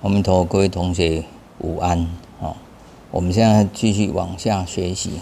阿弥陀，各位同学午安。我们现在继续往下学习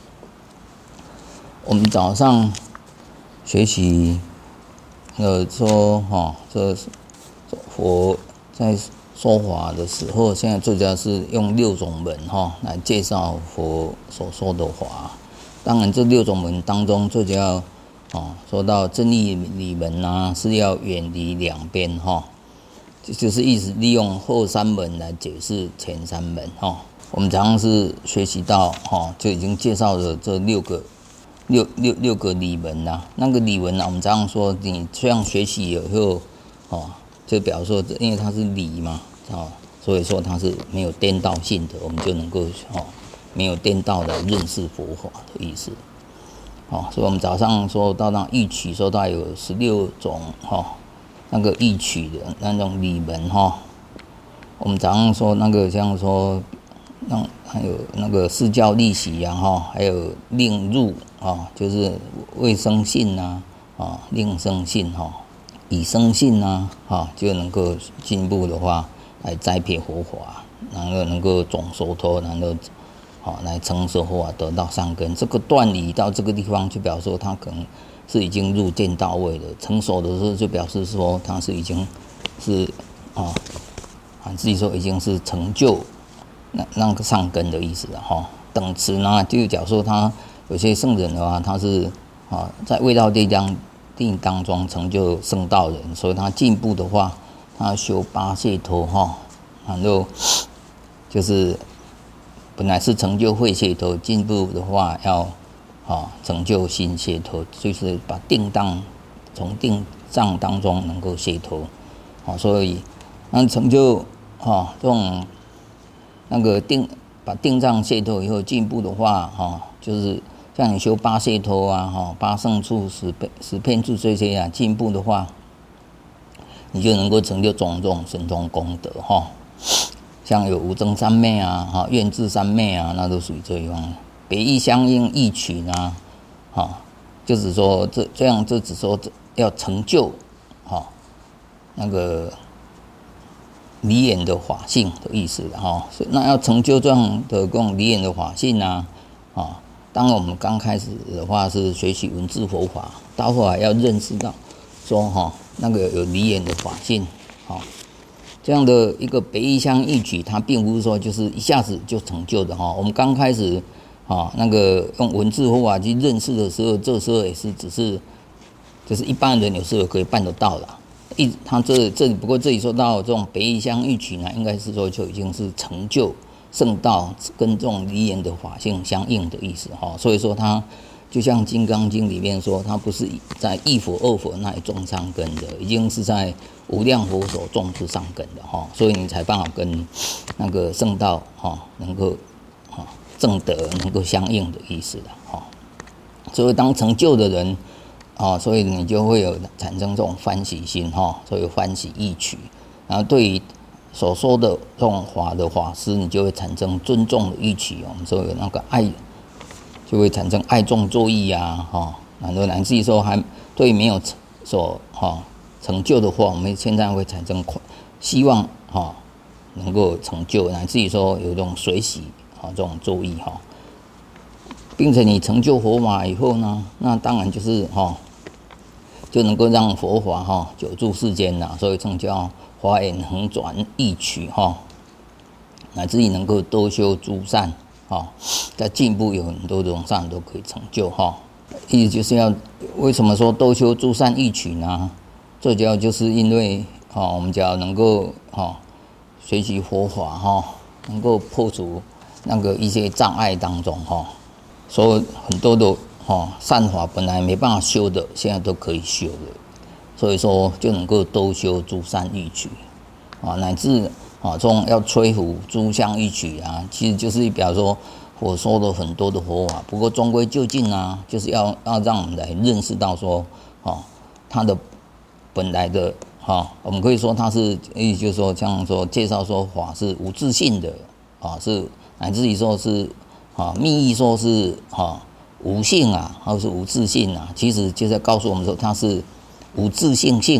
我们早上学习说这佛在说法的时候，现在最主要是用6种门来介绍佛所说的法。当然，这6种门当中，最主要说到正义理门是要远离两边就是意思利用后3门来解释前3门我们常常是学习到就已经介绍了这6个理门那个理门我们常常说你这样学习以后就表示说因为它是理嘛所以说它是没有颠倒性的，我们就能够没有颠倒的认识佛法的意思所以我们早上说到那义曲，说到有16种那个义曲的那种理门我们早上说那个像说还有那个释教利息还有令入就是未生信令生信已生信就能够进一步的话来栽培佛法，然后能够总收托，然后来成熟佛法得到善根。这个断理到这个地方，就表示说他可能是已经入见到位了。成熟的时候，就表示说他是已经是自己说已经是成就那个善根的意思了等持呢，就假如说他有些圣人的话，他是在未到定当中成就圣道人，所以他进步的话，他修8解脱然后就是本来是成就慧解脱，进步的话要成就心解脱，就是把定当从定障当中能够解脱所以那成就这种那个把定障解脱以后进步的话就是像你修8解脱8胜处10遍处这些进步的话，你就能够成就种种神通功德像有无争三昧愿智三昧那都属于这一方。北义相应义曲就是说这样就只说要成就那个离眼的法性的意思那要成就这样的离眼的法性当然我们刚开始的话是学习文字佛法，到后来要认识到说那个有离眼的法性这样的一个北义相义曲，它并不是说就是一下子就成就的我们刚开始那个用文字佛法去认识的时候，这时候也是只是就是一般人有时候可以办得到啦。他这里不过这里说到这种北义相义曲呢，应该是说就已经是成就圣道跟这种离眼的法性相应的意思所以说它就像《金刚经》里面说，它不是在1佛2佛那里种善根的，已经是在无量佛所种出善根的所以你才办法跟那个圣道能够正德能够相应的意思的所以当成就的人所以你就会有产生这种欢喜心所以欢喜义曲，然后对于所说的这种法的法师，你就会产生尊重的义曲我们说有那个爱，就会产生爱众作意然后乃至于说还对没有所成就的话，我们现在会产生希望能够成就，乃至于说有这种随喜这种作意并且你成就佛法以后呢，那当然就是就能够让佛法久住世间所以称叫华严恒转义曲乃至于能够多修诸善在进步有很多种善都可以成就意思就是要为什么说多修诸善义曲呢？最主要就是因为我们只要能够学习佛法能够破除那个一些障碍当中所以很多的善法本来没办法修的，现在都可以修了。所以说就能够多修诸善义曲乃至这种要摧伏诸相义曲其实就是表示说我说的很多的佛法，不过终归究竟就是要让我们来认识到说它的本来的我们可以说它是意思就是说像说介绍说法是无自性的是乃至于说是密意说是无性或是无自性其实就在告诉我们说它是无自性性，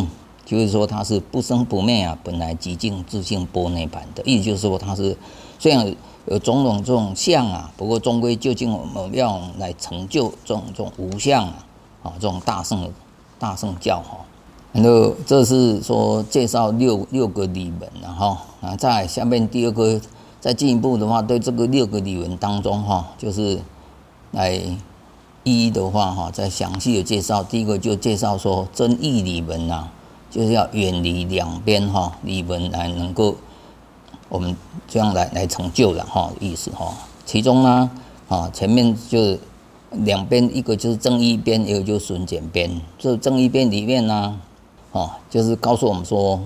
就是说它是不生不灭啊，本来寂静自性波涅盘的意思，就是说它是虽然有种种这种相啊，不过终归究竟我们要来成就这种无相啊，这种大圣教哈。然后这是说介绍六个理门然后再来下面第二个再进一步的话，对这个6个理门当中就是来一一的话再详细的介绍。第一个就介绍说真义理门啊，就是要远离两边理门来能够我们这样来成就了意思其中呢前面就两边，一个就是正义边，一个就是损减边。这正义边里面呢就是告诉我们说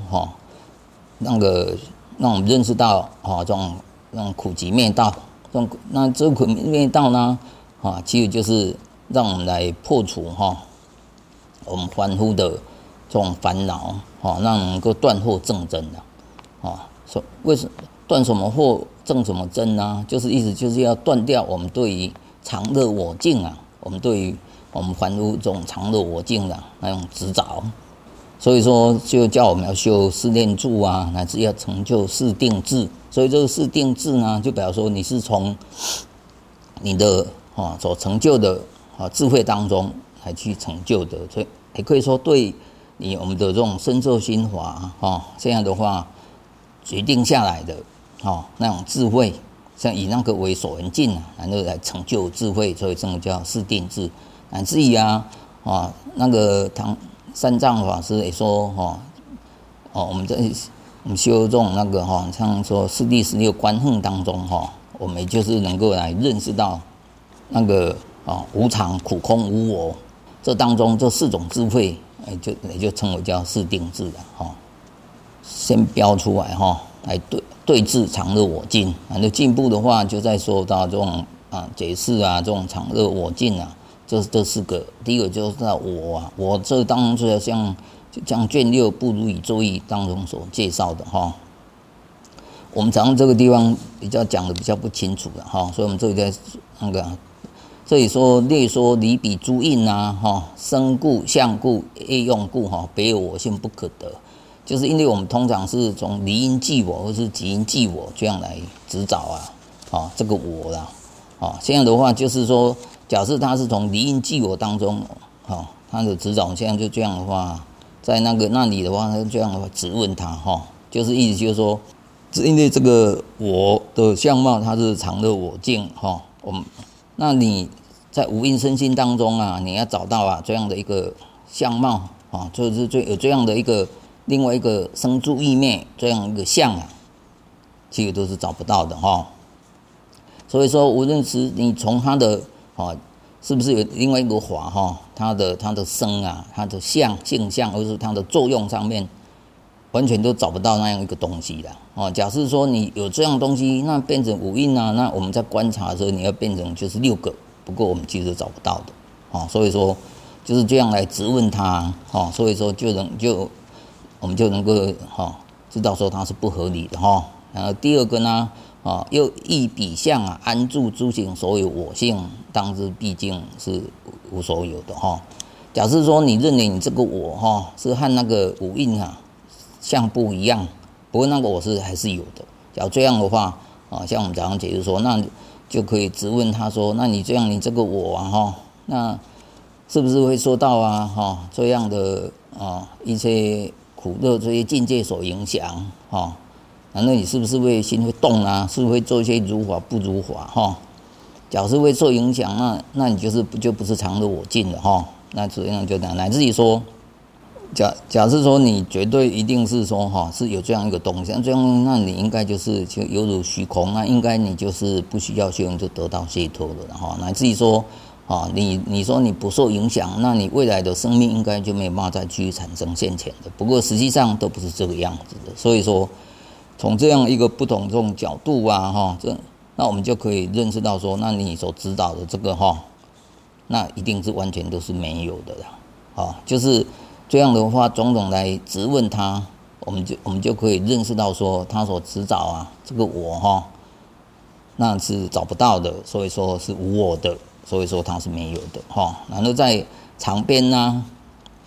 让我们认识到这种苦集灭道，那这苦灭道呢其实就是让我们来破除我们凡夫的这种烦恼让能够断惑证真的为什么断什么惑证什么真呢？就是意思就是要断掉我们对于常乐我净啊，我们对于我们凡夫这种常乐我净的那种执着。所以说就叫我们要修四念住啊，乃至要成就四定智。所以这个四定智呢，就表示说你是从你的所成就的智慧当中来去成就的，所以也可以说对我们的这种身受心法这样的话决定下来的那种智慧，像以那个为所缘境然后来成就智慧，所以这个叫四定智。乃至于那个三藏法师也说我们修这种那个像说四谛十六观行当中我们也就是能够来认识到那个无常、苦、空、无我，这当中这4种智慧也就称为叫四定智的先标出来来对治常乐我净。然后进一步的话就再说到这种解释这种常乐我净这4个。第一个就是我这当中就像卷6不如以作意当中所介绍的我们常常这个地方比较讲的比较不清楚了所以我们这里在这里说略说离彼诸因生故、相故、业用故别有我性不可得，就是因为我们通常是从离因即我或是即因即我这样来执找这个我啦这样的话就是说假设他是从离因即我当中他的执找，现在就这样的话在那里的话他就这样的话质问他就是意思就是说因为这个我的相貌它是常乐我净那你在无因身心当中你要找到这样的一个相貌就是有这样的一个另外一个生住异灭这样一个相其实都是找不到的所以说无论是你从他的是不是有另外一个法他的生他的性相或是他的作用上面完全都找不到那样一个东西的假设说你有这样东西，那变成五蕴那我们在观察的时候你要变成就是6个，不过我们其实找不到的所以说就是这样来质问他所以说我们就能够知道说它是不合理的然后第二个呢又依彼相安住诸行所有我性，当知毕竟是无所有的假设说你认为你这个我是和那个五蕴相不一样，不过那个我是还是有的。假如这样的话像我们早上解释说，那就可以质问他说，那你这样你这个我那是不是会受到这样的一些苦乐这些境界所影响然后你是不是会心会动是不是会做一些如法不如法假如是会受影响，那你就不是常乐我净了那这样就乃至于说假设说你绝对一定是说是有这样一个东西，这样那你应该就犹如虚空，那应该你就是不需要修行就得到解脱了乃至于说你说你不受影响，那你未来的生命应该就没有办法再去产生现前的。不过实际上都不是这个样子的，所以说从这样一个不同这种角度那我们就可以认识到说，那你所指导的这个那一定是完全都是没有的啦就是这样的话种种来质问他，我们就可以认识到说他所指导这个我那是找不到的，所以说是无我的，所以说它是没有的然后在长边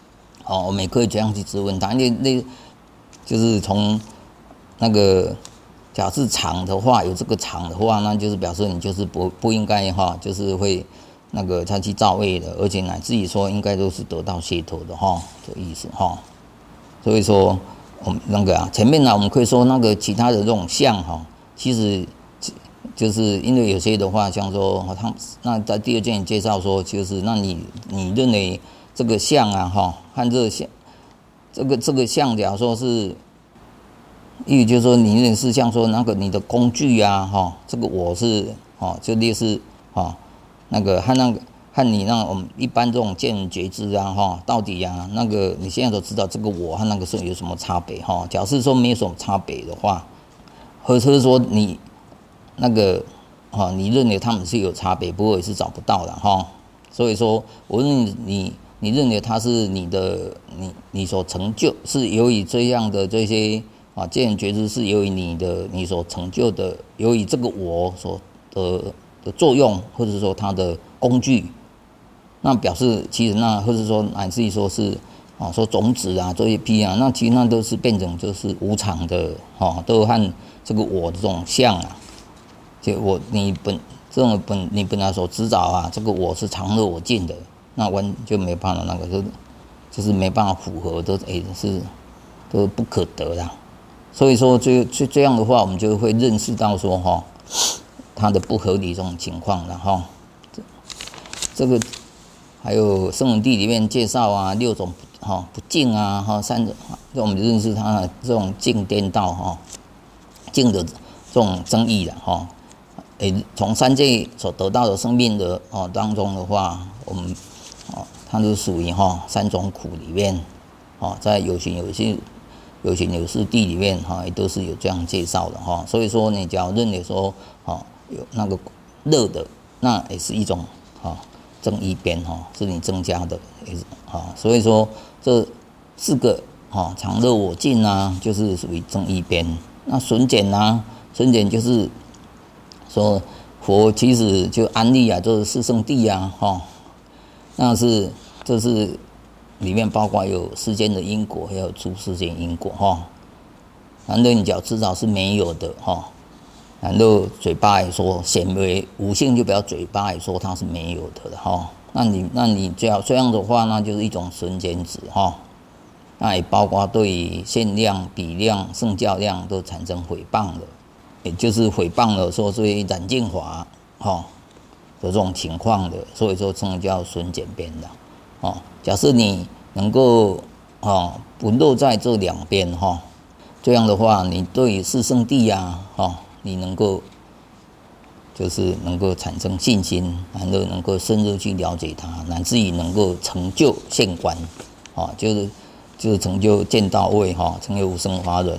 我们也可以这样去质问他，因为就是从那个假设场的话，有这个场的话，那就是表示你就是不应该就是会那个他去造业的，而且乃至于说应该都是得到解脱的这意思所以说我们那个前面呢，我们可以说那个其他的这种相其实就是因为有些的话，像说那在第二件介绍说，就是那你认为这个相和这个相这个相，假如说是，意思就是说你认为是像说那个你的工具这个我是就类似那个和你那我们一般这种见闻觉知到底那个你现在都知道这个我和那个是有什么差别假设说没有什么差别的话，或者是说你那个你认为他们是有差别，不过也是找不到的所以说我认为你认为它是你所成就，是由于这样的这些见闻觉知是由于你所成就的，由于这个我所的作用，或者说它的工具，那表示其实那或者说乃至于说是说种子这些批那其实那都是变成就是无常的都和这个我的这种相就你本来所执照这个我是常乐我净的，那就没办法那个就是没办法符合都不可得啦。所以说这样的话，我们就会认识到说它的不合理这种情况了这个还有圣文地里面介绍6种不净3种，让我们认识它的这种净颠倒净的这种争议了从三界所得到的生命的当中的话，我们它都属于3种苦里面在有形有事地里面也都是有这样介绍的所以说你只要认为说有那个乐的，那也是一种增一边是你增加的所以说这4个常乐我净就是属于增一边。那损减就是说佛其实就安立就是四圣谛那这是里面包括有世间的因果，还有出世间因果难道你只要知道是没有的难道嘴巴也说显为无性，就不要嘴巴也说它是没有的了那你只要这样的话，那就是一种损减值那也包括对于限量、比量、圣教量都产生诽谤的，也就是诽谤了说这些染净法的这种情况的，所以说这个叫损减边的假设你能够不落在这两边这样的话，你对于四圣谛你能够就是能够产生信心，然后能够深入去了解它，乃至于能够成就现观就是成就见到位成就无生法忍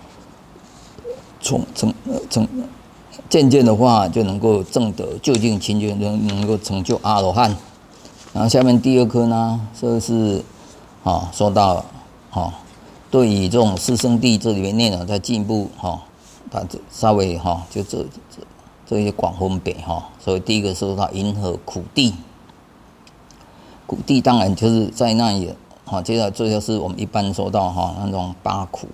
渐渐的话就能够证得究竟清净，能够成就阿罗汉。然后下面第2科呢，这是说到对于这种四圣谛这里面内容再进一步它稍微就这些广分别所以第一个说到银河苦地，苦地当然就是在那里接着这就是我们一般说到那种8苦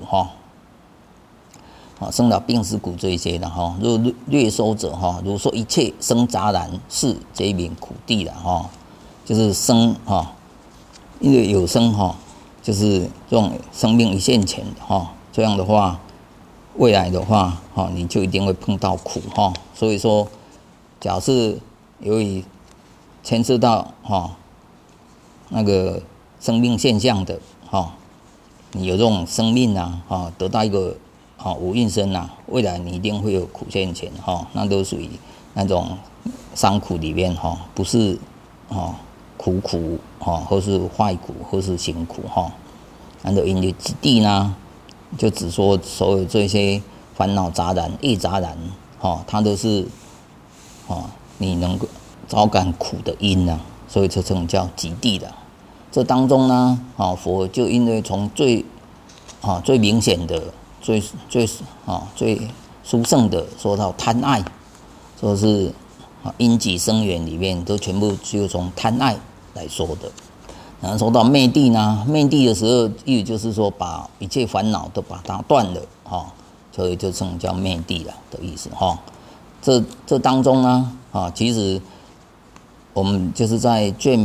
生老病死苦这一些的如略说者如说一切生杂然是皆名苦地了就是生因为有生就是这种生命一现前的这样的话未来的话你就一定会碰到苦所以说假设由于牵涉到那个生命现象的你有这种生命得到一个无孕生未来你一定会有苦现前那都属于那种伤苦里面不是苦或是坏苦或是行苦然后因为此地呢就只说所有这些烦恼杂然业杂然它都是你能够招感苦的因所以这种叫极地的。这当中呢佛就因为从最明显的最殊胜的说到贪爱，说是因己生缘里面都全部就从贪爱来说的。 然后说到灭地呢，灭地的时候，意思就是说把一切烦恼都把它断了，所以就称叫灭地了的意思，这当中呢，其实我们就是在卷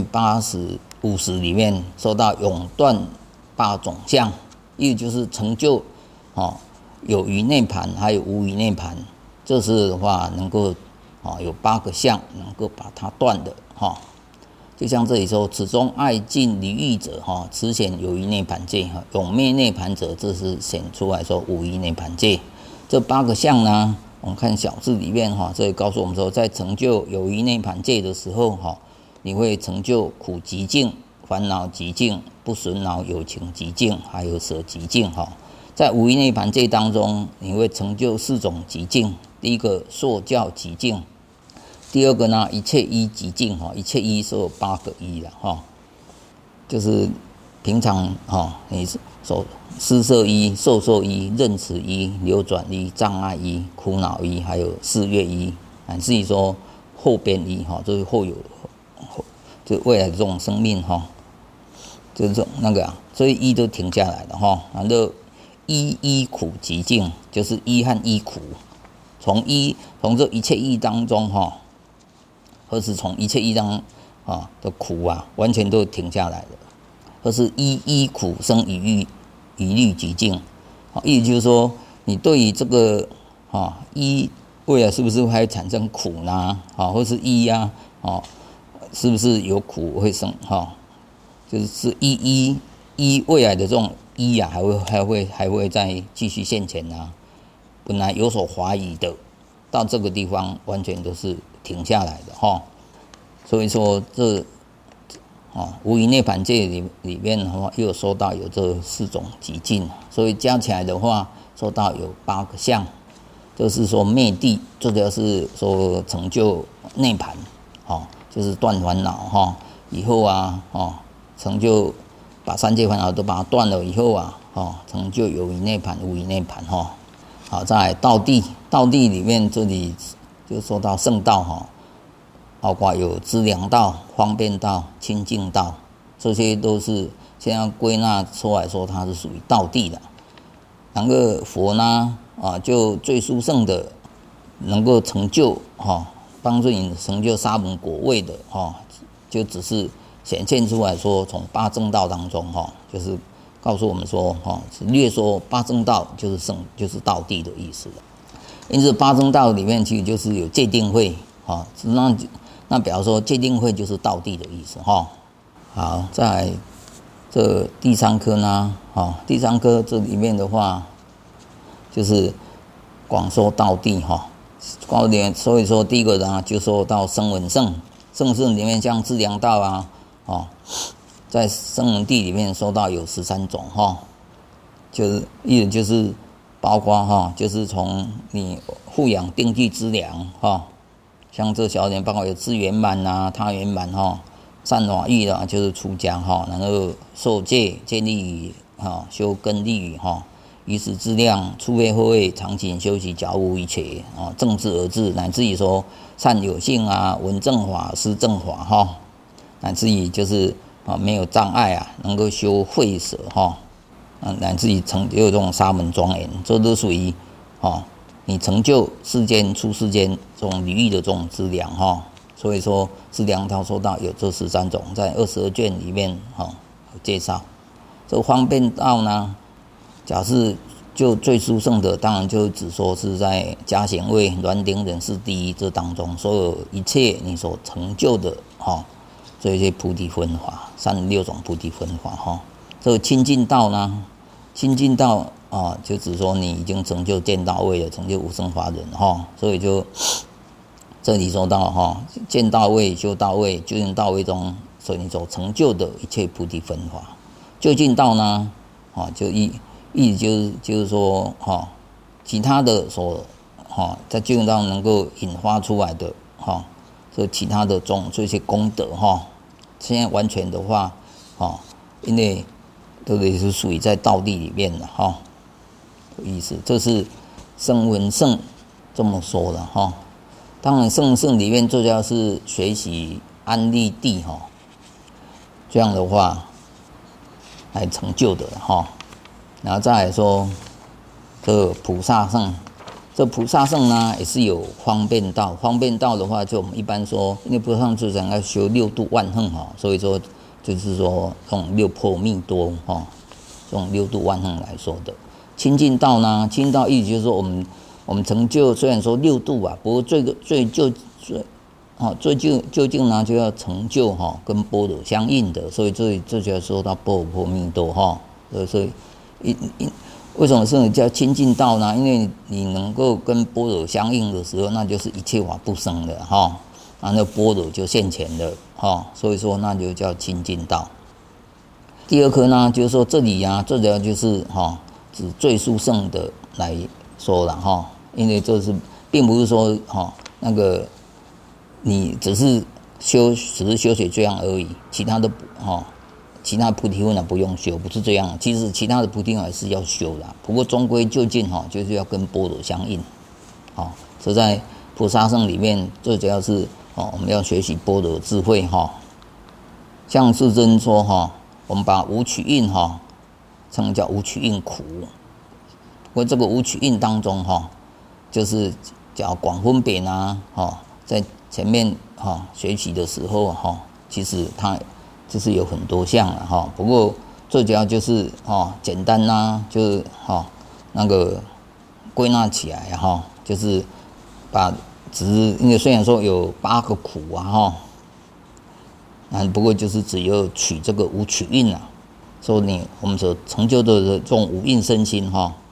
50里面说到永断8种相，意思就是成就，有余涅盘，还有无余涅盘，这是的话能够，有8个相能够把它断的，就像这里说，此中爱尽离欲者，此显有余涅盘界；永灭涅盘者，这是显出来说无余涅盘界。这8个相呢，我们看小字里面，这里告诉我们说，在成就有余涅盘界的时候，你会成就苦极净、烦恼极净、不损恼有情极净，还有舍极净。在无余涅盘界当中，你会成就4种极净。第一个受教极净。第二个呢，一切依极净，一切依是有8个依了，就是平常你所施设依、受受依、认识依、流转依、障碍依、苦恼依，还有事业依，乃至于说后边依，就是就未来的这种生命，就是这种那个所以依都停下来了，然后依苦极净，就是依和依苦，从这一切依当中，或是从一切依当的苦完全都停下来了，或是依苦生一律极净，意思就是说，你对于这个依未来是不是会产生苦呢？或是依是不是有苦会生？就是依未来的这种依还会再继续现前啊。本来有所怀疑的，到这个地方完全都是停下来的所以说这无余涅盘界里面的话，又说到有这4种极净，所以加起来的话，说到有8个相，就是说灭地，这个是说成就涅盘，就是断烦恼以后成就把3界烦恼都把它断了以后成就有余涅盘、无余涅盘好，在道地里面，这里就说到圣道包括有资粮道、方便道、清净道，这些都是现在归纳出来说，它是属于道地的。然后佛呢就最殊胜的，能够成就帮助你成就沙门果位的就只是显现出来说，从8正道当中就是告诉我们说略说8正道就是道地的意思了。因此8正道里面其实就是有戒定慧那比方说戒定慧就是道地的意思好，在这第3科呢第3科这里面的话，就是广说道地所以说第一个呢就说到声闻圣里面，像资粮道在声闻地里面说到有13种就是意思就是包括就是从你护养定具资粮像这小点包括有自圆满他圆满善法欲就是出家然后受戒立语修根立语于时质量初位后位常勤修习假无一切正智而治，乃至于说善有性闻正法思正法乃至于就是没有障碍能够修慧舍乃至于成就这种沙门庄严，这都属于你成就世间出世间这种离欲的这种资粮所以说资粮道说到有这13种，在22卷里面有介绍。这方便道呢，假设就最殊胜的，当然就只说是在加贤位煖顶忍世第一这当中，所有一切你所成就的这些菩提分法，36种菩提分法这个清净道呢，清净道就只说你已经成就见到位了，成就无生法忍所以就这里说到见到位、修到位、究竟到位中，所以你所成就的一切菩提分法。究竟道呢就意思就是说其他的所在究竟道能够引发出来的这其他的这些功德现在完全的话因为都得是属于在道地里面的意思，这是声闻圣这么说的当然圣里面最主要是学习安立地这样的话来成就的哈。然后再来说这菩萨圣，这菩萨圣呢也是有方便道。方便道的话，就我们一般说，因为菩萨圣就讲要修六度万行哈，所以说就是说用六波密多哈，用六度万行来说的。清净道呢，清净道意思就是说我们成就虽然说六度啊，不过最究竟呢就要成就哈跟般若相应的，所以这就要说到般若波密多哈。所以为什么是叫清净道呢？因为你能够跟般若相应的时候，那就是一切法不生的哈，那般若就现前的哈，所以说那就叫清净道。第二颗呢，就是说这里啊，这条就是哈。指最殊胜的来说了哈，因为这是并不是说哈那个你只是修学这样而已，其他的其他菩提分呢不用修，不是这样。其实其他的菩提分还是要修的，不过终归究竟就是要跟般若相应。这在菩萨圣里面最主要是我们要学习般若智慧哈。像世尊说我们把五取印称叫五取印苦，不过这个五取印当中就是叫广分别啊在前面学习的时候其实它就是有很多项了不过最主要就是简单就是那个归纳起来就是只是因为虽然说有8个苦不过就是只有取这个五取印说我们所成就的这种五蕴身心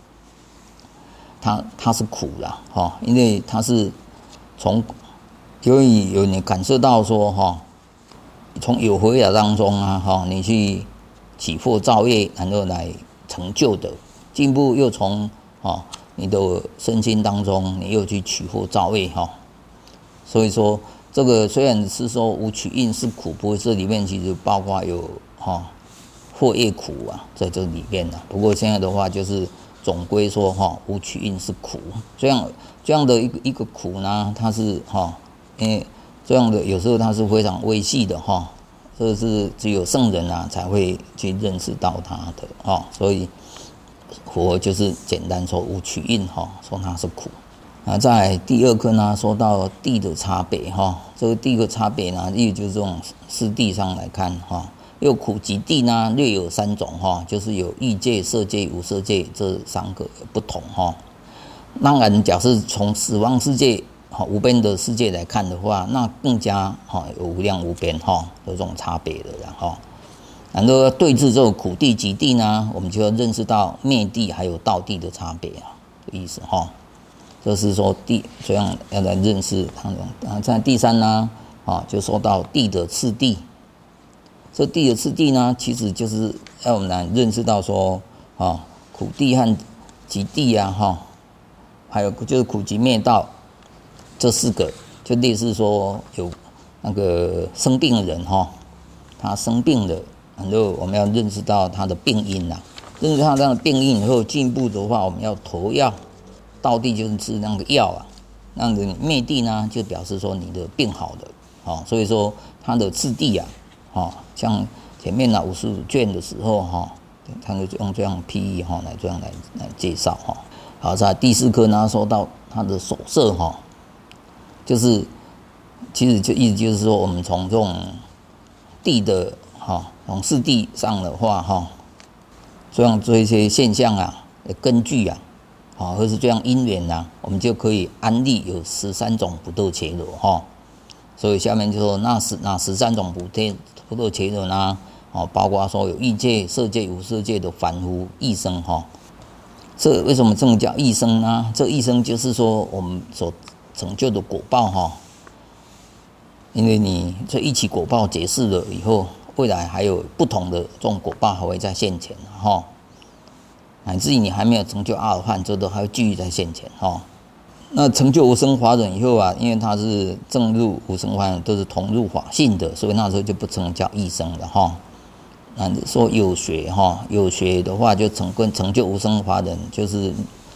它是苦啦因为它是由于你感受到说从有回法当中你去起惑造业，然后来成就的，进步又从你的身心当中你又去起惑造业所以说这个虽然是说五取印是苦，不过这里面其实包括有惑业苦在这里面不过现在的话就是总归说五取印是苦，这样的一个苦呢，它是因为这样的有时候它是非常微细的这是只有圣人才会去认识到它的所以佛就是简单说五取印说它是苦。在第二课呢，说到地的差别这个地的差别呢，也就是这种四谛上来看又苦集地呢，略有3种就是有欲界、色界、无色界这3个不同当然，假设从十方世界无边的世界来看的话，那更加有无量无边有这种差别的然后对治这种苦地、集地呢，我们就要认识到灭地还有道地的差别的意思这是说这样要来认识它在第3呢就说到地的次第。这地的次第呢，其实就是要我们来认识到说苦地和集地还有就是苦集灭道这4个，就类似说有那个生病的人他生病了，然后我们要认识到他的病因认识他这样的病因以后，进一步的话我们要投药，道地就是吃那个药那个灭地呢，就表示说你的病好了所以说他的次第像前面55卷的时候他就用这样譬喻来这样来介绍好，在第4课呢，说到他的手色就是其实就意思就是说，我们从这种地的从四谛上的话这样这一些现象的根据或是这样因缘我们就可以安立有13种不堕伽罗所以下面就说那13种不堕伽罗呢包括说有欲界、色界、无色界的凡夫异生这为什么这么叫异生呢？这异生就是说我们所成就的果报因为你这一起果报解释了以后，未来还有不同的这种果报还会在现前乃至于你还没有成就阿罗汉，这都还会继续在现前那成就无生法忍以后因为他是正入无生法忍，都是同入法性的，所以那时候就不称叫异生了说有学有学的话就成就无生法忍，就是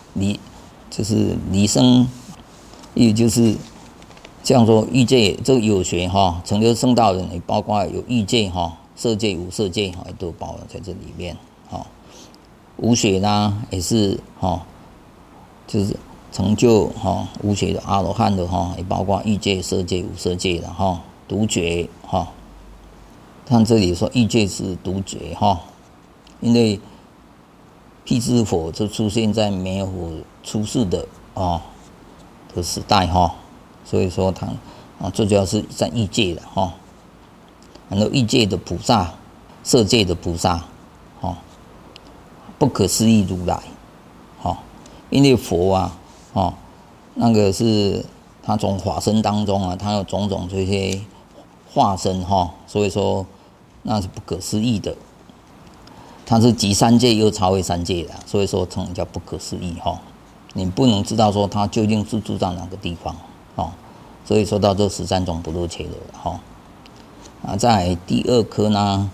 离生，也就是这样说欲界这个有学成就圣道人，也包括有欲界色界无色界哈，都包含在这里面哈。无学呢也是哈，就是成就哈无学的阿罗汉的哈，也包括欲界、色界、无色界的哈。独觉哈，看这里说欲界是独觉哈，因为辟支佛就出现在没有佛出世的的时代哈，所以说他最主要是在欲界的哈。然后欲界的菩萨、色界的菩萨，不可思议如来，因为佛那个是他从法身当中他有种种这些化身所以说那是不可思议的。他是集三界又超越三界的，所以说称叫不可思议你不能知道说他究竟是住在哪个地方所以说到这13种不落切的在第二科呢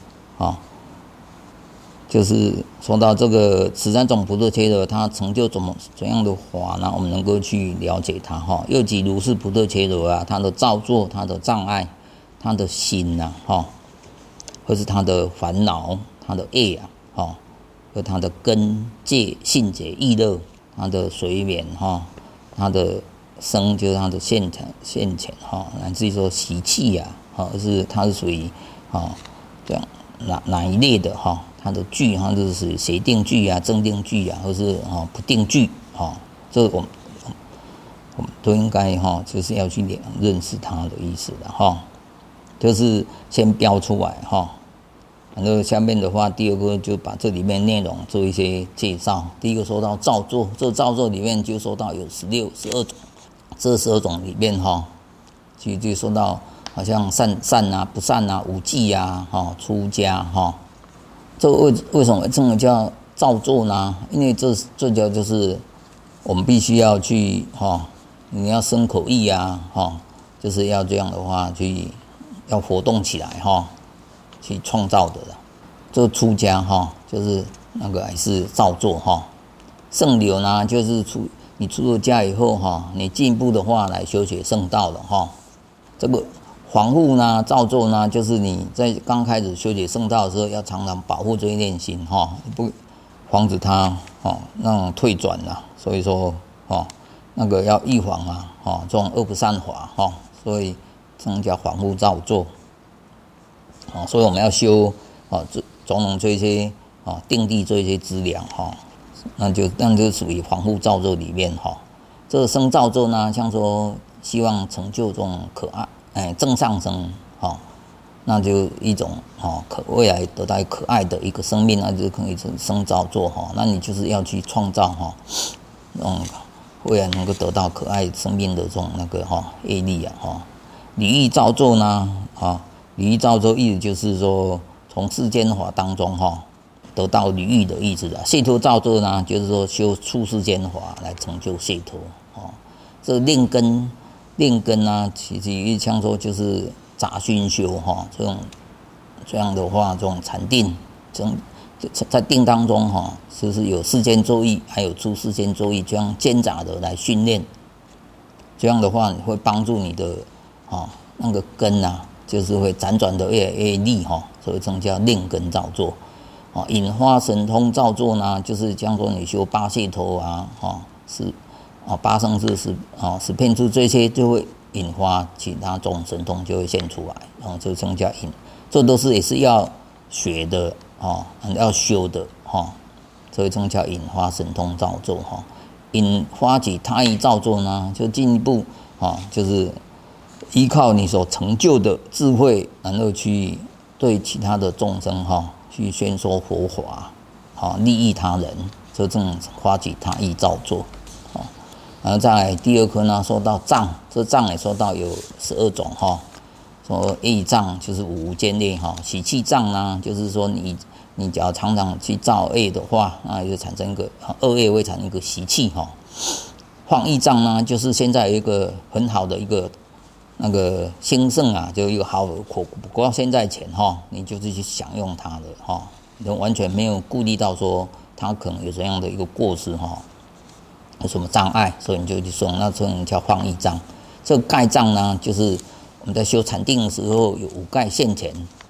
就是说到这个13种不落切的，它成就怎样的法呢？我们能够去了解它又即如是不落切的它的造作、它的障碍、它的心或是它的烦恼、它的业和它的根界、性解、意乐、它的随眠它的生就是它的现前乃至于说习气它是属于这样哪一类的它的句就是邪定句正定句或是不定句这我们都应该就是要去认识它的意思的就是先标出来然后下面的话，第二个就把这里面内容做一些介绍。第一个说到造作，这造作里面就说到有12种，这12种里面其实就说到好像善不善无记出家这为什么这个叫造作呢？因为这叫就是我们必须要去你要身口意就是要这样的话去要活动起来去创造的啦。这出家就是那个还是造作圣流呢，就是你出了家以后你进一步的话来修学圣道了这个防护呢，造作呢，就是你在刚开始修学圣道的时候，要常常保护这一念心不防止它那种退转所以说那个要预防这种恶不善法所以这种叫防护造作所以我们要修种种这些定力这些资粮那就属于防护造作里面这个生造作呢，像说希望成就这种可爱正上升那就一种未来得到可爱的一个生命，那就可以生造作那你就是要去创造未来能够得到可爱生命的这种那个业力离欲造作呢离欲造作意思就是说从世间法当中得到离欲的意思解脱造作呢，就是说修出世间法来成就解脱这练根呢，其实像说就是杂熏修这样的话，这种禅定在定当中就是有世间作意，还有出世间作意，这样兼杂的来训练。这样的话，会帮助你的那个根就是会辗转的越来越利所以这叫练根造作引发神通造作呢，就是像说你修八解脱八生智十片处这些就会引发其他种神通就会现出来这叫这都是也是要学的要修的所以这叫引发神通造作引发起他意造作呢，就进一步就是依靠你所成就的智慧，然后去对其他的众生去宣说佛法利益他人，这种发起他意造作然后再来第二科呢，说到障，这障也说到有12种说业障就是五无间业习气障呢，就是说你只要常常去造业的话，那就产生一个恶业，会产生一个习气放逸障呢，就是现在有一个很好的一个那个兴盛就一个好的果，不过现在钱你就是去享用它的你完全没有顾虑到说它可能有怎样的一个过失有什么障碍，所以你就去送，那这种叫放逸障。这个盖障呢，就是我们在修禅定的时候有五盖现前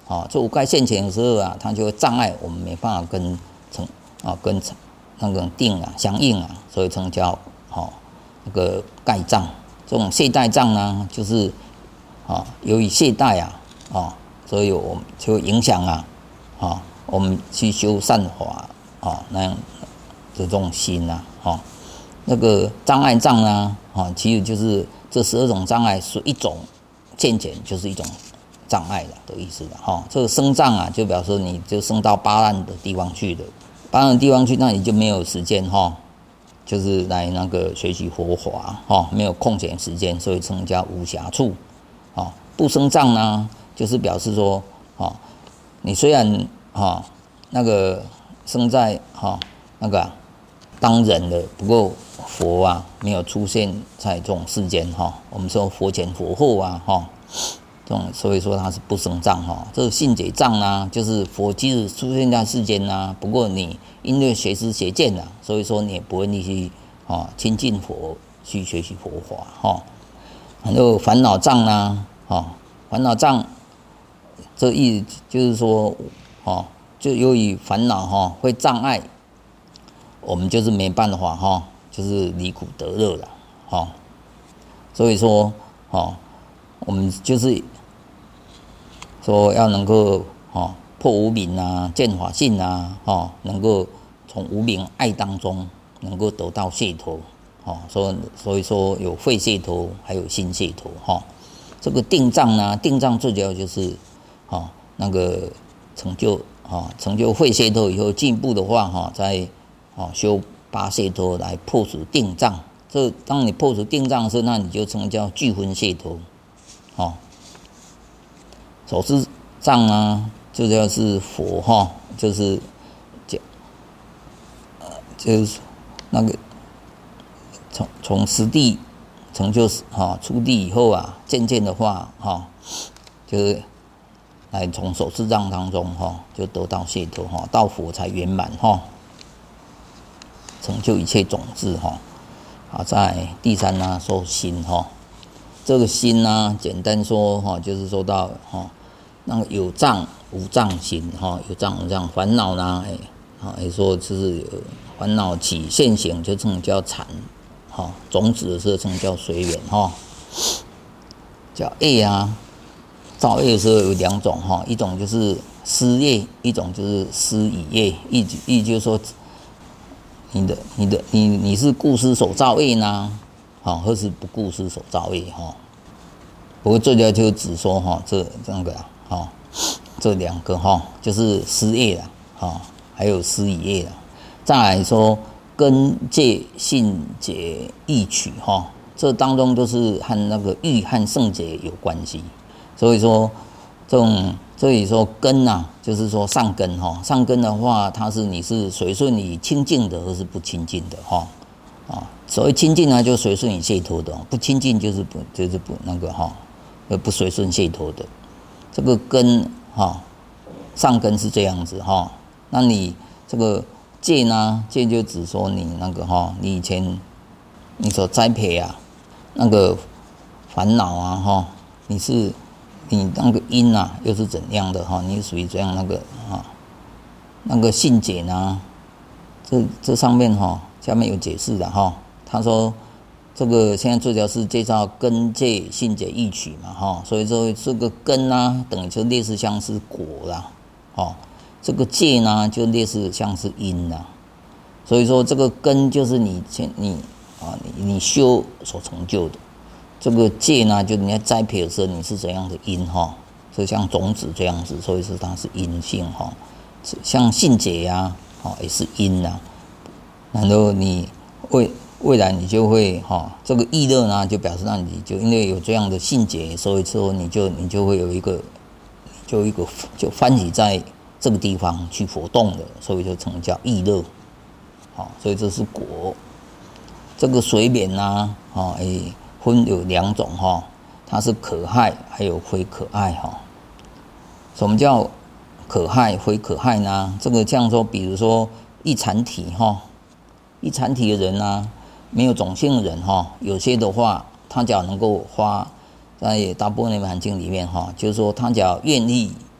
这五盖现前的时候啊，它就会障碍我们没办法跟那个定相应所以称叫那个盖障。这种懈怠障呢，就是由于懈怠所以我们就影响我们去修善法那样的这种心那个障碍障呢其实就是这12种障碍是一种渐减，就是一种障碍的意思这个生障就表示你就升到八难的地方去了，八难的地方去，那你就没有时间就是来那个学习佛法没有空闲时间，所以称叫无暇处不生障呢，就是表示说你虽然那个生在那个当人了，不过佛没有出现在这种世间我们说佛前佛后这种，所以说它是不生障这个性解障呢，就是佛即使出现在世间不过你因为学知学见所以说你也不会去亲近佛，去学习佛法还有烦恼障呢烦恼障这意思就是说就由于烦恼会障碍我们，就是没办法就是离苦得乐了所以说我们就是说要能够破无明见法性能够从无明爱当中能够得到解脱所以说有慧解脱，还有心解脱这个定障呢，定障最主要就是那个成就慧解脱以后，进一步的话再修八解脱来破除定障。这当你破除定障的时候，那你就称叫具分解脱所知障呢，就叫是佛就是就是那个从实地成就出地以后渐渐的话就是来从所知障当中就得到解脱到佛才圆满成就一切种子在第三呢说心这个心呢，简单说就是说到那个有障无障心有障无障烦恼呢也说就是有烦恼起现行，就称叫缠种子的时候称叫随缘叫业造业的时候有两种一种就是思业，一种就是思已业。意就是说你是顾思所造业呢或是不顾思所造业不过最主要就只说这两个就是思业还有思已业再来说根戒性解意取这当中都是和那个欲和圣解有关系。所以说这里说根就是说上根上根的话，它是你是随顺你清净的，或是不清净的所谓清净呢，就随顺你解脱的；不清净就是不那个不随顺解脱的。这个根上根是这样子那你这个戒呢，戒就只说你那个你以前你所栽培那个烦恼你那个因又是怎样的你属于怎样那个性解呢？这上面下面有解释的他说这个现在最主要是介绍根戒性解意取嘛所以说这个根等于就类似像是果啦这个戒呢就类似像是因啦，所以说这个根就是你修所成就的。这个戒呢，就你在栽培的时候，你是怎样的因就像种子这样子，所以说它是因性像性解也是因然后你未来你就会这个意乐呢，就表示让你就因为有这样的性解，所以说你就会有一个就欢喜在这个地方去活动的，所以就称叫意乐所以这是果。这个随眠分有两种它是可害还有非可害什么叫可害非可害呢？这个这样说，比如说一禅体一禅体的人没有种性的人有些的话，他只要能够花在大般若蜜含经里面就是说他只要愿意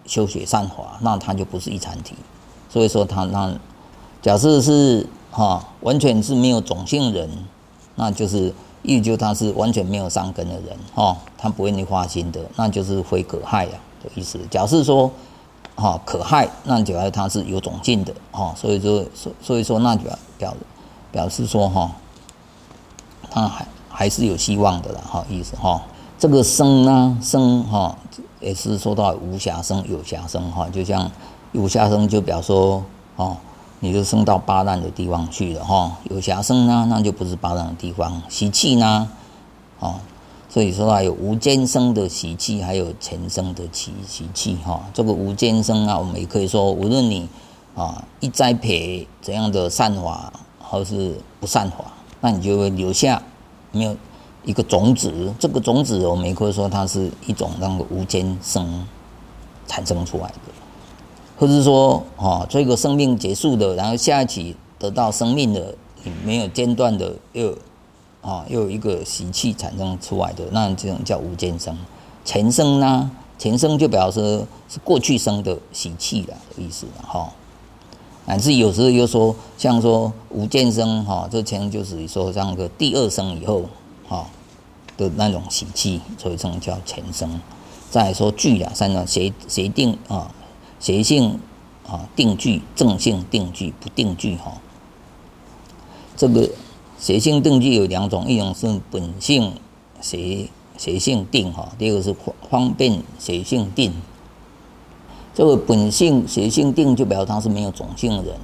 修学善法，那他就不是一禅体。所以说他假设是完全是没有种性人，那就是意就他是完全没有善根的人他不会去发心的，那就是非可害的意思。假设说可害，那就要他是有种性的所以说那表示说他还是有希望的啦意思这个生呢也是说到无暇生有暇生就像有暇生就表示说你就升到八难的地方去了有暇生呢，那就不是八难的地方。习气呢所以说有无间生的习气，还有前生的习气这个无间生我们也可以说，无论你一栽培怎样的善法或是不善法，那你就会留下没有一个种子。这个种子我们也可以说它是一种那个无间生产生出来的，或是说这个生命结束的，然后下一期得到生命的，你没有间断的又有一个习气产生出来的，那这种叫无间生。前生呢，前生就表示是过去生的习气的意思乃至有时候又说像说无间生这前生就是说像个第二生以后的那种习气，所以这种叫前生。再来说具三种邪定邪性定具、正性定具、不定具这个邪性定具有两种，一种是本性邪性定第二个是方便邪性定。这个本性邪性定就表示它是没有种性人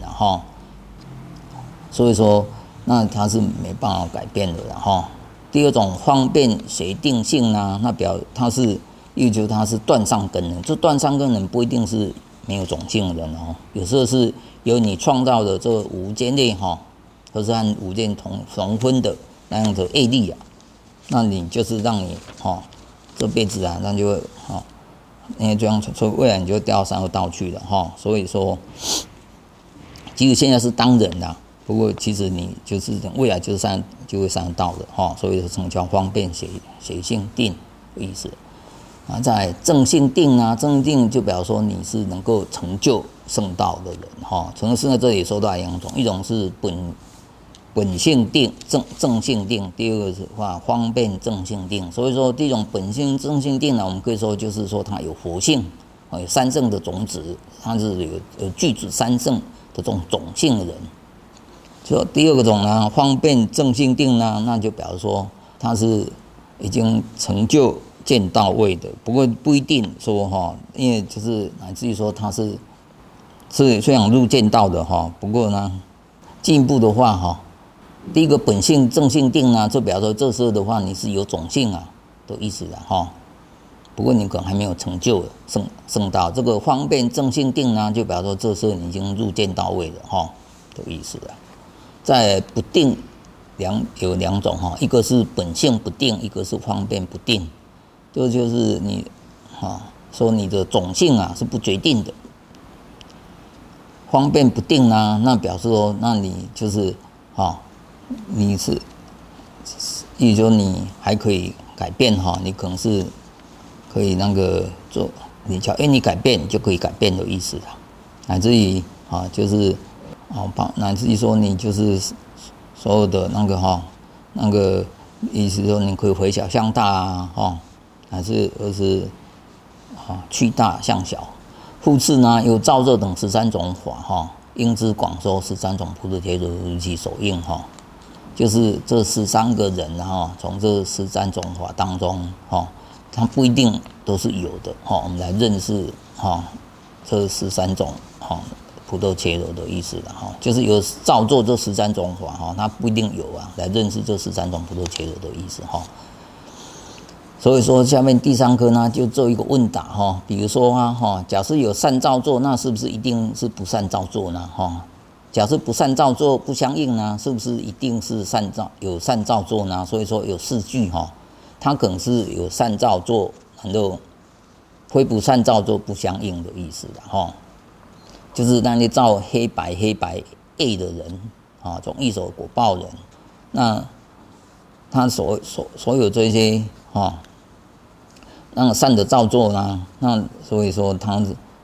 所以说那它是没办法改变的第二种方便邪定性呢，那表它是又就它是断上根人。这断上根人不一定是没有种性人有时候是由你创造的这个无间类或是和无间同分的那样的业力那你就是让你这辈子那就会因为这样，所以未来你就掉到三恶道去了所以说，其实现在是当人不过其实你就是未来就会三道的所以这叫方便邪性定的意思再来正性定正性定就表示说你是能够成就圣道的人成就圣道这里说到两种，一种是本性定正性定，第二个是方便正性定。所以说这种本性正性定我们可以说就是说它有佛性有三圣的种子，它是有具足三圣的这种种性的人。就第二个种呢，方便正性定那就表示说它是已经成就见到位的。不过不一定说因为就是乃至于说它是虽然入见道的不过呢进一步的话第一个本性正性定就表示说这时候的话你是有种性的意思不过你可能还没有成就圣道。这个方便正性定就表示说这时候你已经入见到位了的意思在不定有两种一个是本性不定，一个是方便不定。这就是你说你的种性是不决定的。方便不定那表示说那你就是你是也就是说你还可以改变你可能是可以那个做，你只要愿意改变就可以改变的意思乃至于就是乃至于说你就是所有的那个意思说你可以回小向大还是去大向小。复次呢，有燥热等13种法应知广说13种菩提铁如其所应就是这13个人从这13种法当中它不一定都是有的我们来认识这13种菩提切柔的意思就是有造作这13种法它不一定有来认识这13种菩提切柔的意思所以说下面第3课呢就做一个问答比如说假设有善造作，那是不是一定是不善造作呢假设不善造作不相应呢，是不是一定是有善造作呢？所以说有4句它可能是有善造作，然后非不善造作不相应的意思就是那些造黑白业的人这种异熟果报人，那他所有这些那个善的造作呢，那所以说他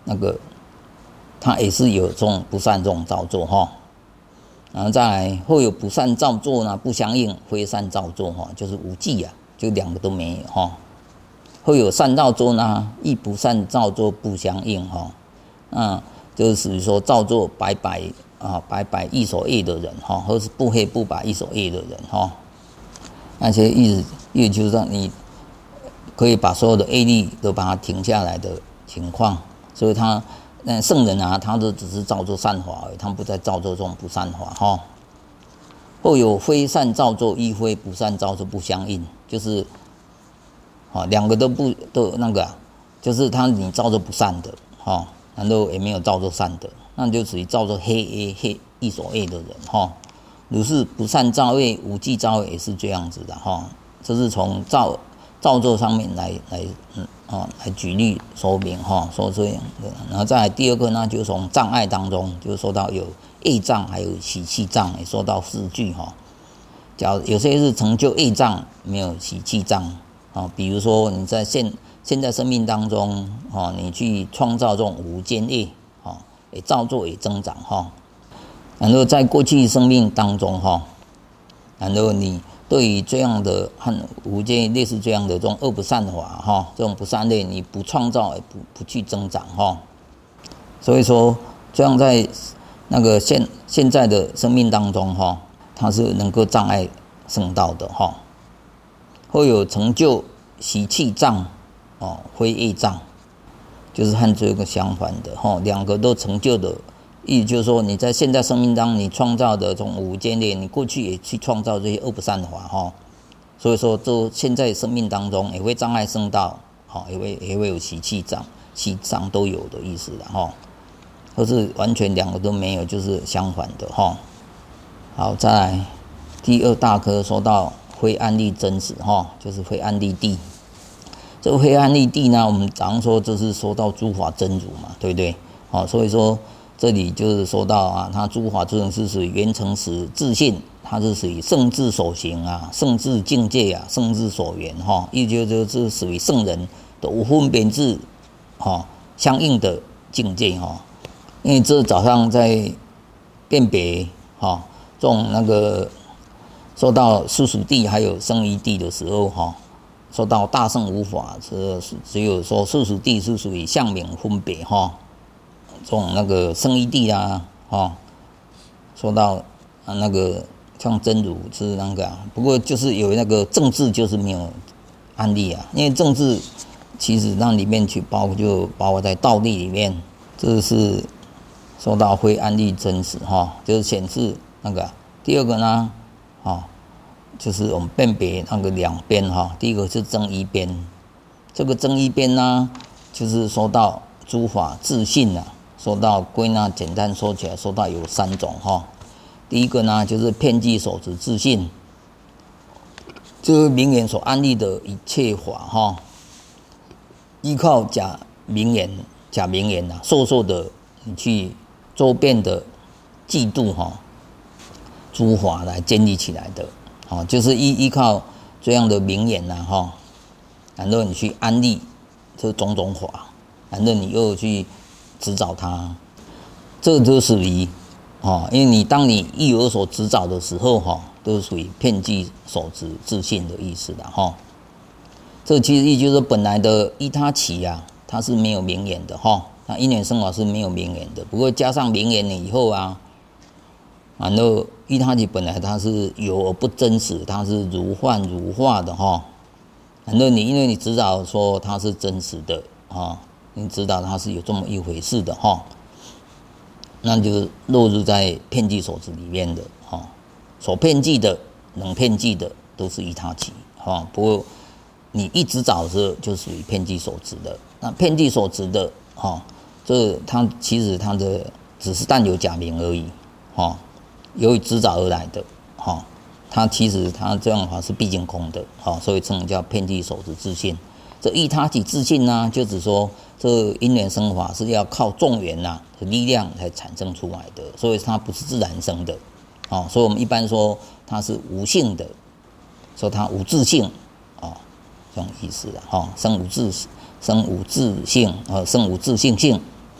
那个它也是有这种不善这种造作哈。然后再来会有不善造作呢，不相应非善造作哈，就是无记啊，就两个都没有哈。会有善造作呢，亦不善造作不相应哈，那就是属于说造作白白一手业的人哈，或是不黑不白一手业的人哈。那些意思就是让你可以把所有的业力都把它停下来的情况，所以那圣人啊，他都只是造作善法而已，他不再造作这种不善法哈。或有非善造作，亦非不善造作不相应，就是两个都那个就是你造作不善的然后也没有造作善的，那就属于造作黑一手业的人哈。如是不善造业，无记造业也是这样子的哈。这是从造作上面来举例说明哈，说这样的。然后再来第二个呢，就从障碍当中，就说到有业障，还有习气障，也说到4句哈。有些是成就业障，没有习气障比如说你在现在生命当中你去创造这种无间业也造作也增长然后在过去生命当中然后你对于这样的和无间业类似这样的这种恶不善法这种不善业你不创造也不去增长所以说这样在那个现在的生命当中它是能够障碍圣道的会有成就习气障非业障，就是和这个相反的两个都成就的意思就是说，你在现在生命当中你创造的这种无间业，你过去也去创造这些恶不善法所以说就现在生命当中也会障碍圣道也会有习气障都有的意思或是完全两个都没有，就是相反的好，再来第二大科说到非安立真实就是非安立地。这个非安立地呢，我们常说就是说到诸法真如嘛，对不对？所以说这里就是说到它诸法真如是属于缘成实自性，它是属于圣智所行圣智境界圣智所缘意思就是属于圣人的无分别智相应的境界因为这早上在辨别这种那个说到世俗谛还有生义谛的时候说到大圣无法，只有说世俗谛是属于相名分别这种那个生义谛说到那个像真如是那个不过就是有那个政治就是没有案例因为政治其实那里面去包括在道理里面，这是说到非安立真实就是显示那个第二个呢就是我们辨别那个两边第一个是增一边，这个增一边呢就是说到诸法自性说到归纳简单说起来说到有3种第一个呢就是遍计所执自性，就是名言所安立的一切法依靠假名言受的你去周遍的嫉妒诸法来建立起来的就是依靠这样的名言然后你去安立这种种法，然后你又去执找它，这就属于因为当你一有所执找的时候都是属于遍计所执自性的意思的这其实意思就是本来的依他起它是没有名言的那因缘生法是没有名言的，不过加上名言了以后然后依他起本来它是有而不真实，它是如幻如化的然后因为你知道说它是真实的你知道它是有这么一回事的那就落入在遍计所执里面的所遍计的能遍计的都是依他起不过你一直找的时候就属于遍计所执的，那遍计所执的这它其实它的只是但有假名而已由于执找而来的它其实它这样的话是毕竟空的所以称叫遍计所执自性。这依他起自性呢，就只说这因缘生法是要靠众缘的力量才产生出来的，所以它不是自然生的所以我们一般说它是无性的，说它无自性这种意思生无自性生无自性性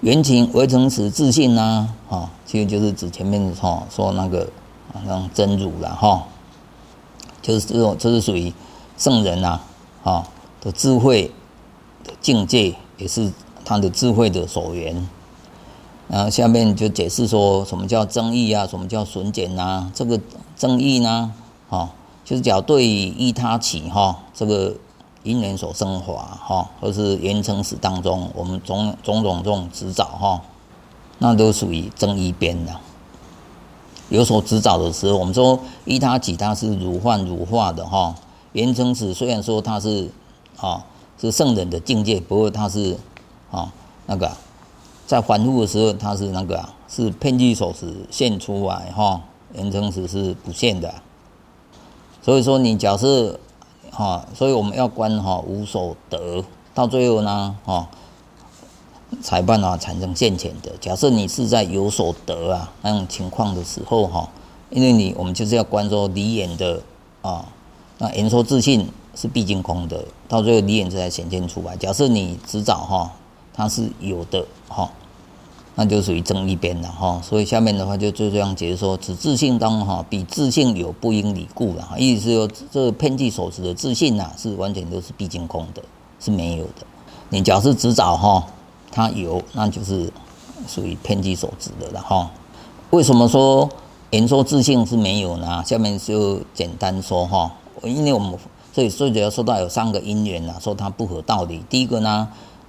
缘情为成实自信呐，其实就是指前面说那个真如啦，就是这种，这是属于圣人呐，的智慧的境界，也是他的智慧的所缘。然后下面就解释说什么叫增益啊，什么叫损减啊。这个增益呢，就是讲对于依他起这个因缘所生法或是缘成实当中，我们种种这种执照那都属于增益边的。有所执照的时候，我们说依他起，它是如幻如化的缘成实虽然说它是是圣人的境界，不过它是那个在凡夫的时候，它是那个是遍计所持现出来缘成实是不现的。所以说你假设所以我们要观无所得，到最后呢才办法产生现前的。假设你是在有所得那种情况的时候因为我们就是要观说离眼的那言说自信是毕竟空的，到最后离眼才显现出来。假设你执照它是有的那就属于增益边了所以下面的话就这样解释说，此自性当比自性有不应理故了意思是说，这个遍计所持的自性是完全都是毕竟空的，是没有的。你假设执照它有，那就是属于遍计所持的了为什么说言说自性是没有呢？下面就简单说因为我们所以最主要说到有3个因缘说它不合道理。第一个呢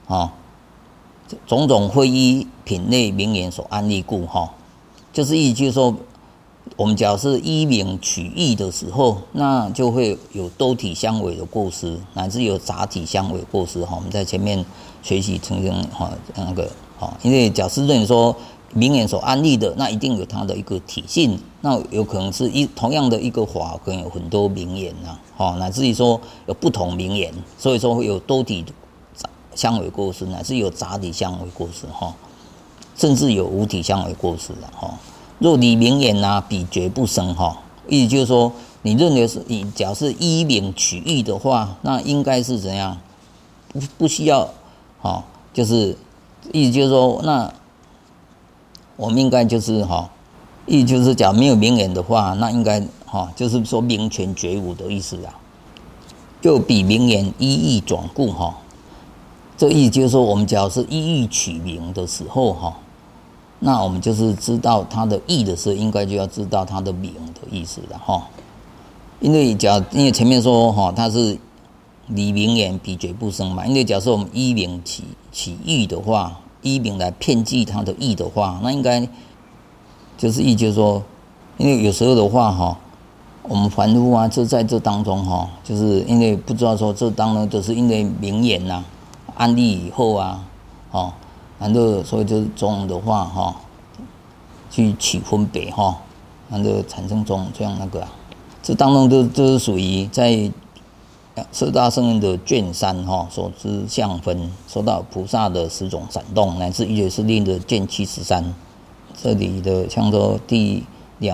种种会依品类名言所安立故就是意思就是说，我们假设依名取义的时候，那就会有多体相违的过失，乃至有杂体相违过失我们在前面学习曾经那个因为假设认为说名言所安立的，那一定有它的一个体性，那有可能是同样的一个法，可能有很多名言乃至于说有不同名言，所以说会有多体相违过失，乃至有杂体相违过失甚至有无体相违过失若离名言彼绝不生意思就是说，你认为是你假设依名取义的话，那应该是怎样？不需要就是意思就是说，那我们应该就是意思就是假如没有名言的话，那应该就是说名全绝无的意思就比名言依义转故这意思就是说，我们假如是依义取名的时候那我们就是知道它的义的时候，应该就要知道它的名的意思了因为前面说它是离名言彼绝不生嘛。因为假设我们依名起义的话，依名来遍计它的义的话，那应该就是意就是说，因为有时候的话我们凡夫就在这当中就是因为不知道说这当中就是因为名言安立以后然后所以就是种的话去起分别然后产生这样那个这当中都是属于在四大圣人的卷3所知相分，说到菩萨的10种闪动，乃至一觉师令的卷73，这里的像说第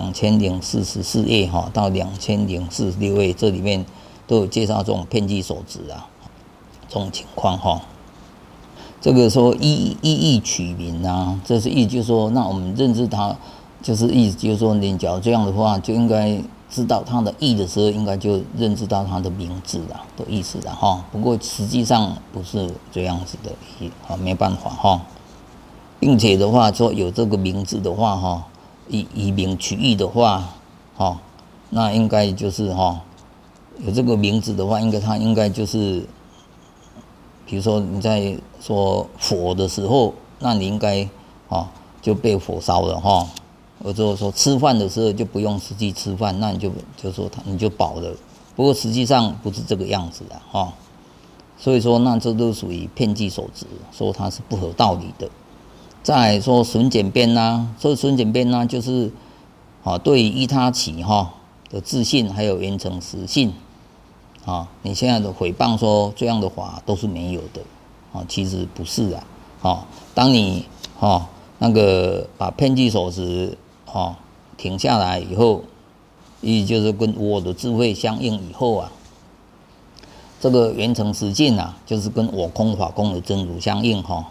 2044页到2046页，这里面都有介绍这种遍计所持这种情况这个说依义取名这是意思就是说，那我们认知它，就是意思就是说，你假如这样的话，就应该知道它的义的时候，应该就认知到它的名字的意思不过实际上不是这样子的没办法并且的话说有这个名字的话以名取义的话那应该就是有这个名字的话，它应该就是。比如说你在说佛的时候，那你应该就被火烧了或者说吃饭的时候就不用实际吃饭，那你就说你就饱了。不过实际上不是这个样子所以说那这都属于遍计所持，说它是不合道理的。再来说损减边说损减边就是对于依他起的自信还有缘成实性。你现在的诽谤说这样的法都是没有的其实不是当你那个把遍计所持停下来以后，也就是跟我的智慧相应以后这个缘成实境就是跟我空法空的真如相应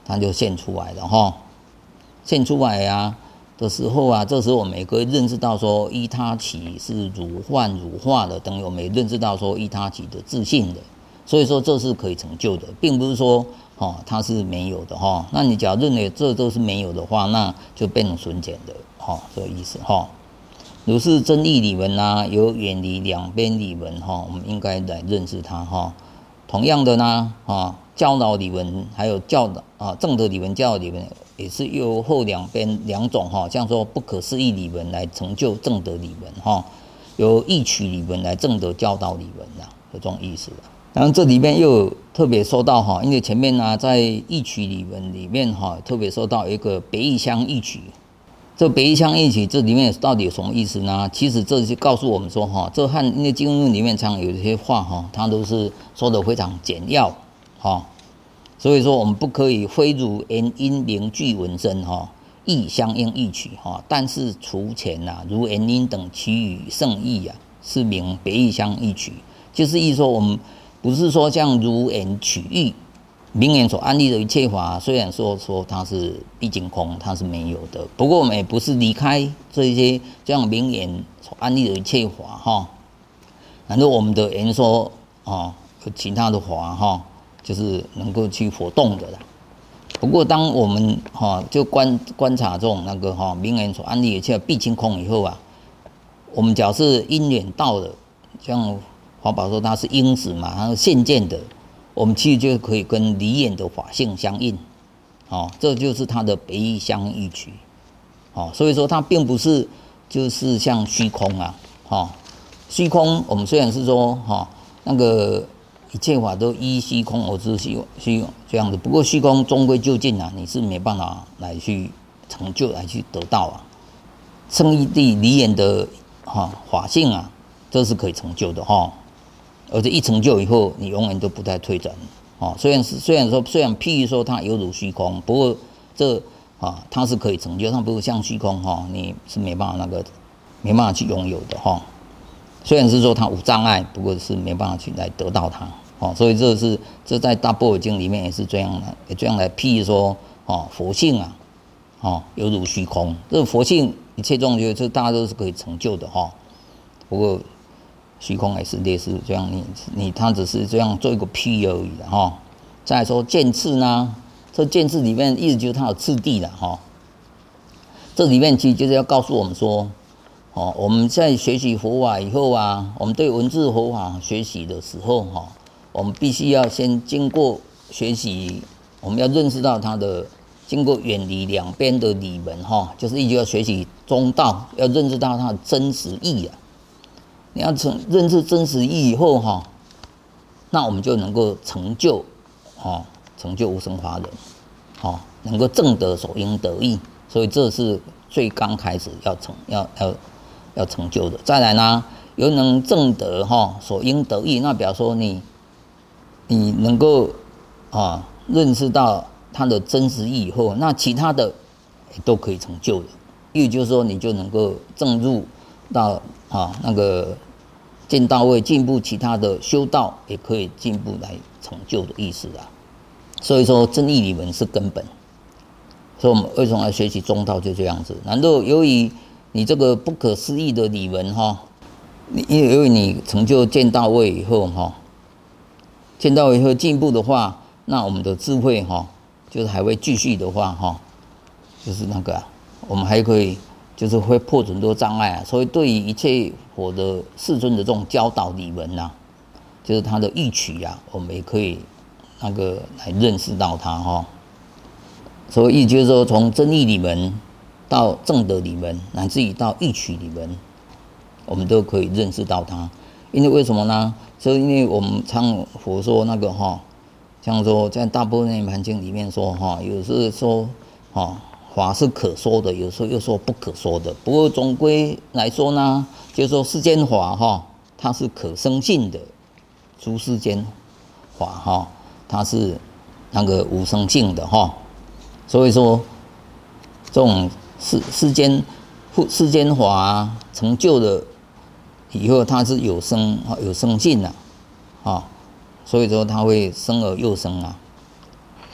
它就现出来了哈。现出来啊的时候啊，这时候我们也可以认识到说，依他起是如幻如化的，等于我们也认识到说，依他起的自性的。所以说这是可以成就的，并不是说它是没有的哈。那你假如认为这都是没有的话，那就变成纯简的这个意思哈。如是真义理闻啊，有远离两边理闻我们应该来认识它哈。同样的呢教导理闻还有正德理闻、教导理闻也是由后两边两种像说不可思议理闻来成就正德理闻由义取理闻来正德教导理闻有这种意思然后这里面又有特别说到因为前面呢在义取理闻里面特别说到一个别义相义取。这别义相义取这里面到底有什么意思呢？其实这就告诉我们说这和因为经论里面常有一些话它都是说的非常简要所以说我们不可以非如言因名句文身义相应义取但是除前如言因等其余圣义是名别义相义取，就是意思说我们不是说像如言取义，名言所安立的一切法，虽然说它是毕竟空，它是没有的，不过我们也不是离开这些这样名言所安立的一切法然后我们的言说其他的法就是能够去活动的啦。不过当我们就观察这种名言所安立的一切毕竟空以后我们假设因缘到了，像华宝说它是因时嘛，它是现见的，我们其实就可以跟离眼的法性相应这就是它的别义相义取所以说它并不是就是像虚空虚空我们虽然是说那个一切法都依虚空而知虚这样子，不过虚空终归究竟你是没办法来去成就来去得到圣义地离眼的法性这是可以成就的而且一成就以后你永远都不再退转虽然譬如说它犹如虚空，不过这它是可以成就，它不是像虚空你是没办法去拥有的虽然是说它无障碍，不过是没办法去来得到它所以这在大般若经里面也是这样的，也这样来譬如说佛性犹如虚空，这佛性一切众生这大家都是可以成就的不过虚空也是类似这样，它只是这样做一个譬而已再来说见次呢，这见次里面意思就是它有次第的这里面其实就是要告诉我们说我们在学习佛法以后我们对文字佛法学习的时候我们必须要先经过学习，我们要认识到它的经过远离两边的理门就是一直要学习中道，要认识到它的真实义你要认识真实义以后那我们就能够成就无生法忍能够证得所应得义，所以这是最刚开始要成就的。再来呢，又能证得所应得义，那表示说你能够认识到它的真实义以后，那其他的也都可以成就的。也就是说，你就能够证入到那个见到位，进步其他的修道也可以进步来成就的意思所以说真义理门是根本，所以我们为什么要学习中道就这样子。然后由于你这个不可思议的理门因为你成就见到位以后见到位以后进步的话，那我们的智慧就是还会继续的话就是我们还可以就是会破很多障碍所以对于一切佛的世尊的这种教导理门就是他的义取我们也可以来认识到它所以就是说从真义理门到正德理门，乃至于到义取理门，我们都可以认识到它。因为为什么呢？就是因为我们常佛说像说在大般若涅盘经里面说有时候说法是可说的，有时候又说不可说的。不过总归来说呢，就是说世间法它是可生性的，诸世间法它是无生性的所以说这种世间法成就了以后，它是有生性的所以说它会生而又生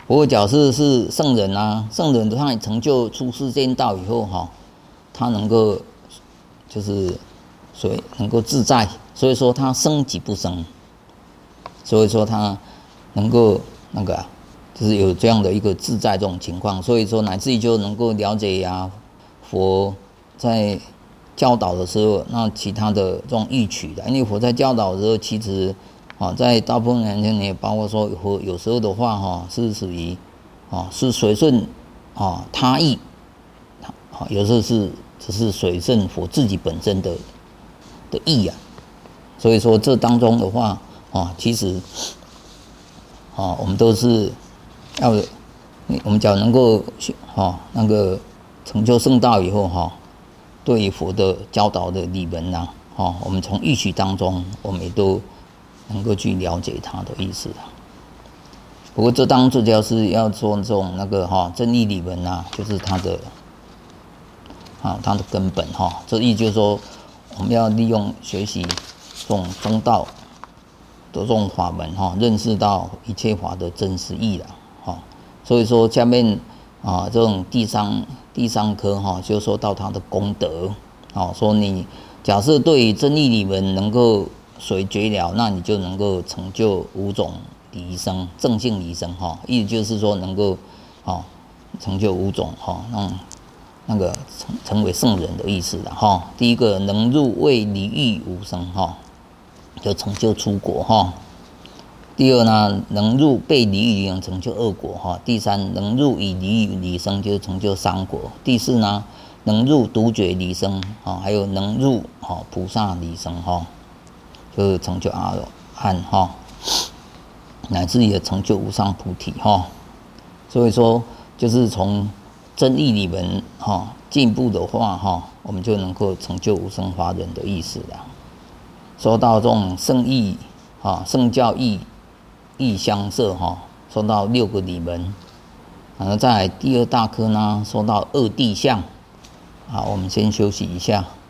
不过假设是圣人啊，圣人他成就出世间道以后哈，他能够就是能够自在，所以说他生即不生，所以说他能够那个就是有这样的一个自在这种情况，所以说乃至于就能够了解呀，佛在教导的时候，那其他的这种义取的，因为佛在教导的时候，其实在大部分人间也包括说有时候的话是属于是随顺他意，有时候只是随顺佛自己本身的意啊，所以说这当中的话其实我们都是要我们只要能够那个成就圣道以后对于佛的教导的理门呐我们从义取当中，我们也都能够去了解他的意思啊。不过这当中最主要是要说这种那个真义理门啊，就是它的根本这意就是说，我们要利用学习这种中道的这种法门认识到一切法的真实义了所以说下面这种第三科就说到他的功德说你假设对于真义理门能够随觉了，那你就能够成就五种离生正性离生意思就是说能够成就五种那个成为圣人的意思了第一个能入为离欲无生就成就出国第二呢，能入被离欲离生成就二果第三，能入以离欲离生就成就三果。第四呢，能入独觉离生还有能入菩萨离生就是成就阿罗汉乃至于成就无上菩提所以说就是从真义里面进步的话我们就能够成就无生法忍的意思了。说到这种圣义圣教义相摄说到6个理门，然后在第二大科呢说到二谛相我们先休息一下。